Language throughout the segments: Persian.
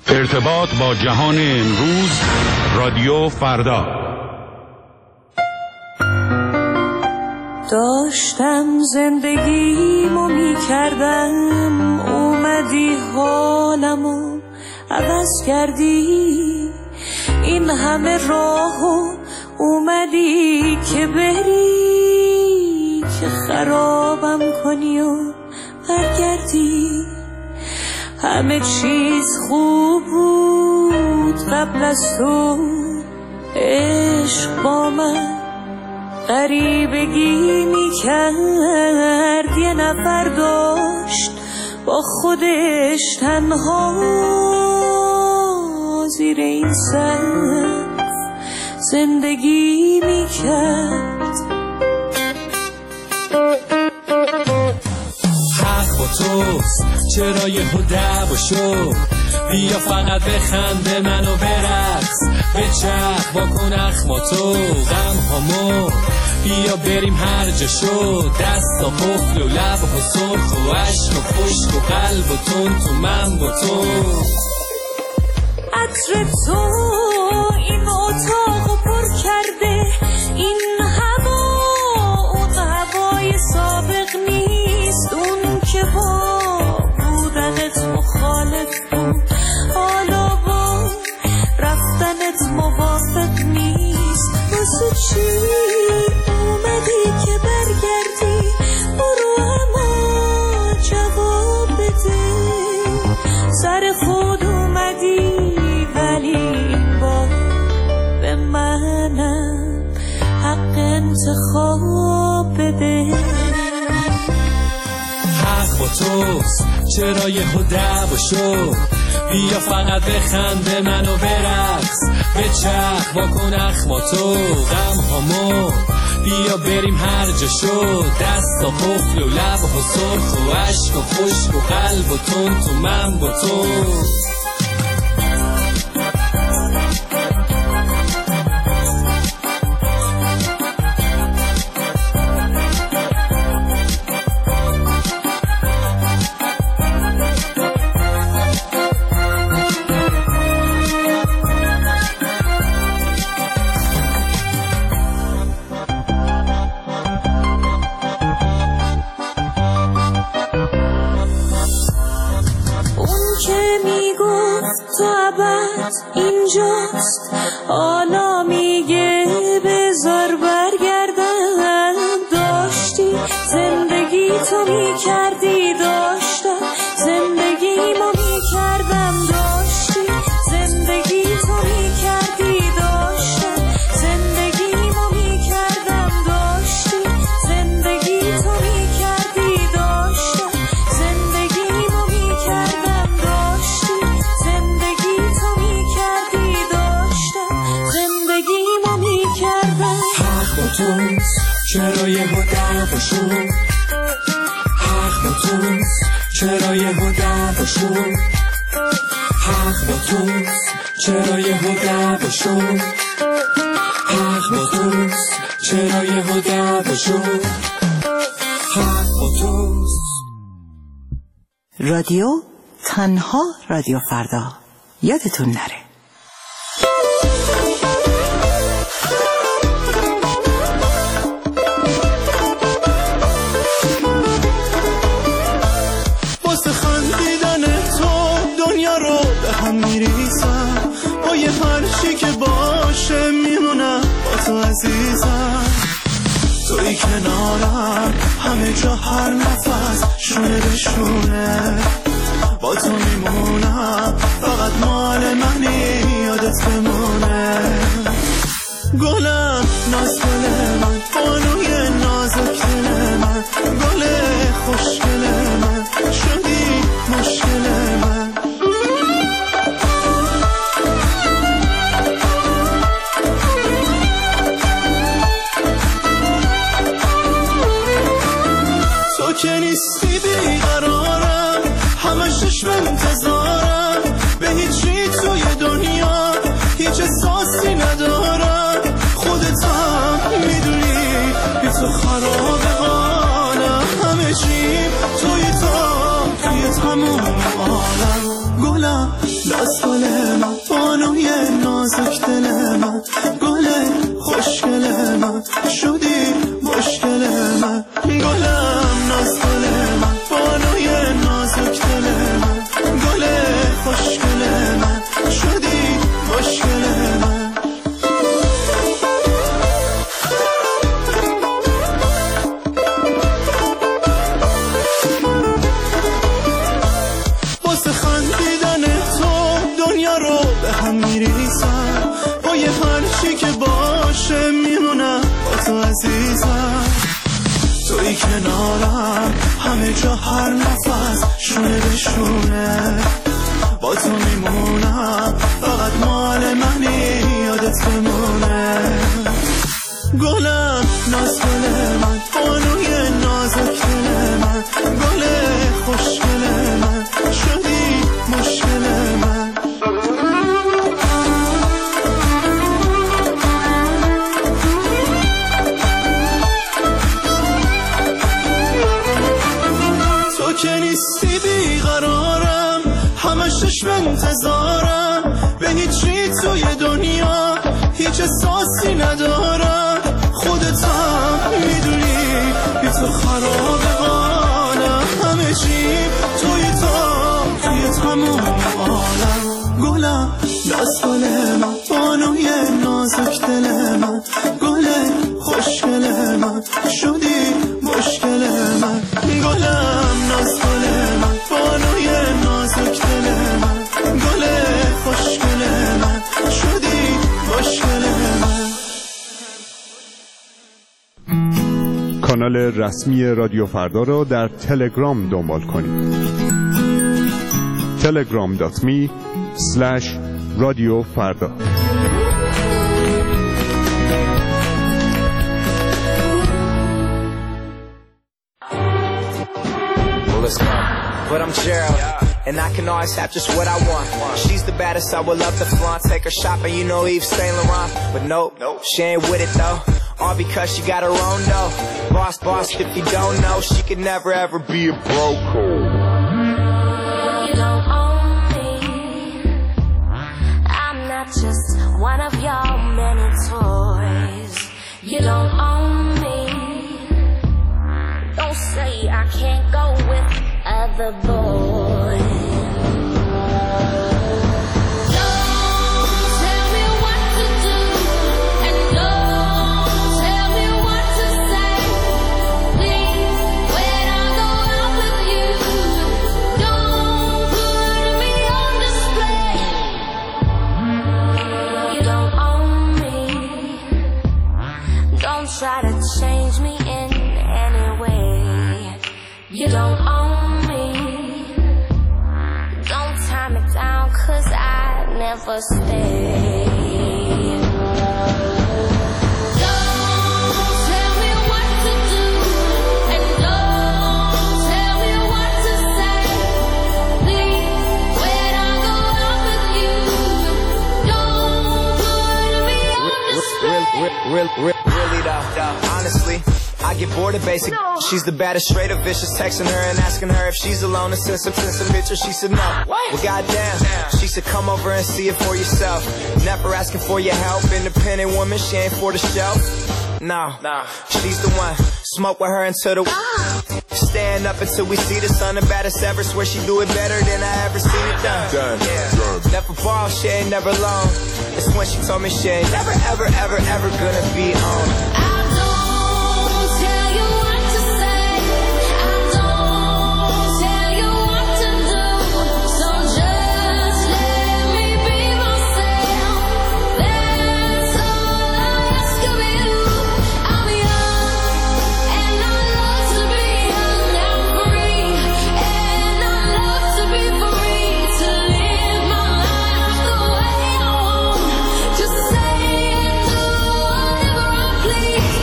ارتباط با جهان امروز، رادیو فردا. داشتم زندگیمو میکردم، اومدی حالمو عوض کردی. این همه راهو اومدی که بری، که خرابم کنی و برگردی. همه چیز خوب بود قبل از تو، عشق با من غریبگی میکرد. یه نفر داشت با خودش تنها زیر این سقف زندگی میکرد. حق با توست، چرا یهو دعوا شد؟ بیا فقط بخنده منو برقص، بچرخ واکن اخماتو غم هامو، بیا بریم هر جا شد. دستا قفل و لب و سرخ و عشق و خشک و قلب و تون تو من با تو. عطر تو این اتاقو پر کرده، این هوا اون هوای سابق نیست. اون که با بودنت مخالف بود، حالا با رفتنت موافق نیست. واسه چی اومدی که برگردی؟ برو اما جواب بده. سر خود اومدی ولی با به منم حق انتخاب بده. حق با توست، چرا یهو دعوا شد؟ بیا فقط بخنده منو برقص، بچرخ واکن اخماتو غم هامو، بیا بریم هر جا شد. دستا قفل و لب و سرخ و عشق و خشک و قلب و تون تو من با تو. اینجاست حالا میگه بذار برگردم. داشتی زندگی تو میکردی، داشتم زندگیمو میکردم. داشتی زندگی تو میکردی، داشتم زندگیمو میکردم. داشتی زندگی تو میکردی، داشتم زندگیمو میکردم. داشتی زندگی تو میکردی، داشتم زندگیمو میکردم. حق با توست، چرا یهو دعوا شد؟ حق با توست، چرا یهو دعوا شد؟ حق با توست، چرا یهو دعوا شد؟ حق با توست، چرا یهو دعوا شد؟ حق با توست. رادیو تنها رادیو فردا، یادتون نره. واسه خندیدن تو دنیا رو به هم میریسم، با یه هرچی که باشه میمونم با تو عزیزم. توی کنارم همه جا هر نفس شونه به شونه، با تو میمونم فقط مال منی، یادت بمونه. گلم ناز دل من، بانوی نازک دل من، گل خوشگل من، شدی مشکل من. تو که نیستی بیقرارم، همه چشم انتظارم، به هیچی توی دنیا هیچ گلم لاس گل من بانوی نازک دل من گل خوشگل من شدی مشکل من گلم لاس گل من بانوی نازک دل من گل خوشگل من شدی مشکل من واسه خندیدن تو دنیا رو به هم میریزم با یه هرچی که باشه میمونم با تو عزیزم توی کنارم همه جا هر نفس شونه به شونه با تو میمونم فقط مال منی یادت بمونه گلم ناز گل من بانوی نازک دل من گل خوشگل من شدی مشکل من تو که نیستی بیقرارم همش چشم انتظارم به هیچی توی دنیا هیچ احساسی ندارم خودت هم میدونی بی تو خراب حالم همه چی توی تموم عالم گلم لاس گل من بانوی نازک دل من گل خوشگل من شدی مشکل من گلم لاس گل من بانوی نازک دل من گل خوشگل من شدی مشکل من. کانال رسمی رادیو فردا را در تلگرام دنبال کنید. telegram.me/radiofarda. Let's go. But I'm Gerald, and I can always have just what I want. She's the baddest, I would love to flaunt. Take her shopping, you know Yves Saint Laurent. But nope, she ain't with it though. All because she got her own dough. Boss, if you don't know, she could never ever be a broke. You don't own me. I'm not just one of your many toys. You don't own me. Don't say I can't go with other boys. Try to change me in any way. You don't own me. Don't tie me down, 'cause I never stay. Don't tell me what to do, and don't tell me what to say. Please, when I go out with you, don't put me on display. Really though, honestly, I get bored of basic. She's the baddest, straight up vicious. Texting her and asking her if she's alone and send some pictures. She said no. Well, goddamn. She said come over and see it for yourself. Never asking for your help. Independent woman, she ain't for the show. No, she's the one. Smoke with her until the stand up until we see the sun. The baddest ever. Swear she do it better than I ever seen it done. Never ball, she ain't never alone. It's when she told me she ain't never ever gonna be on. Just say and do whatever I please.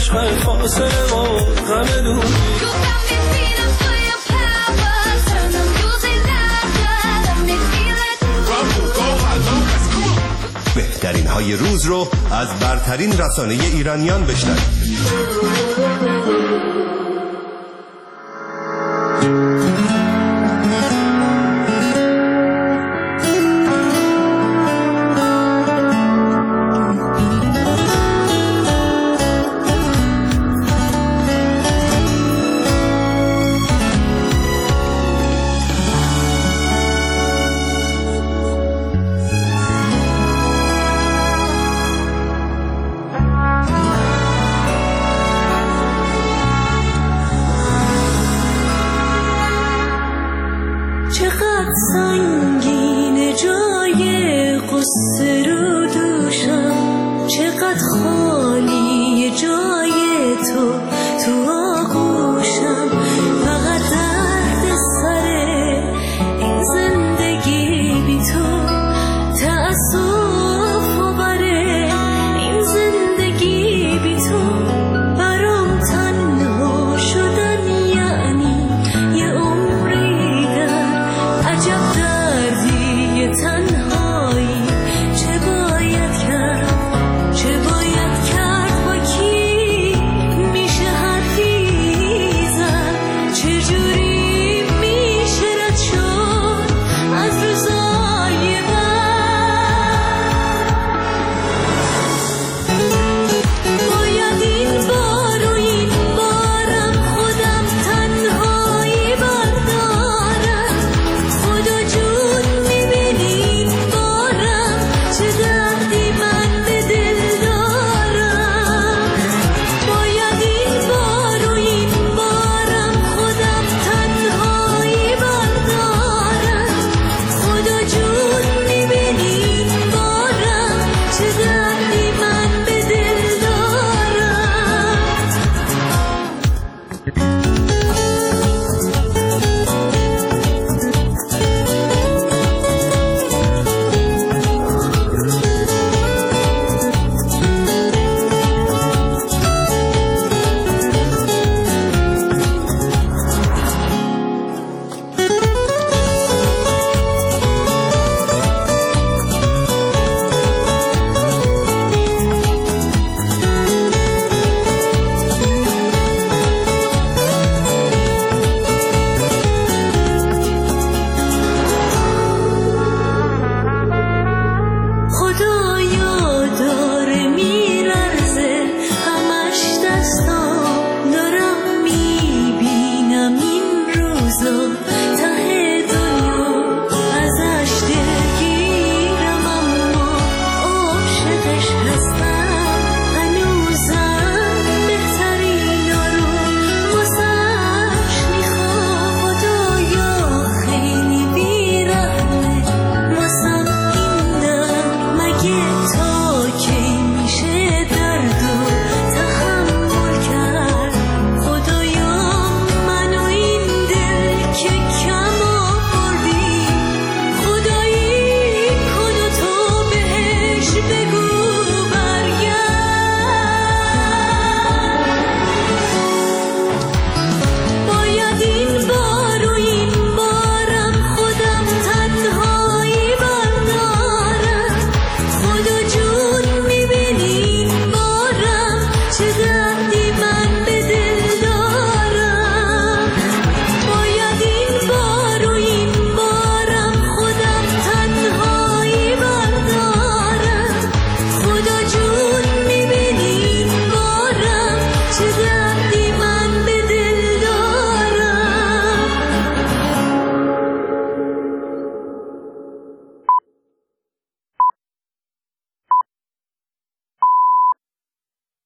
عشق فاصله و غم دوری. بهترین های روز رو از برترین رسانه ایرانیان بشنوید.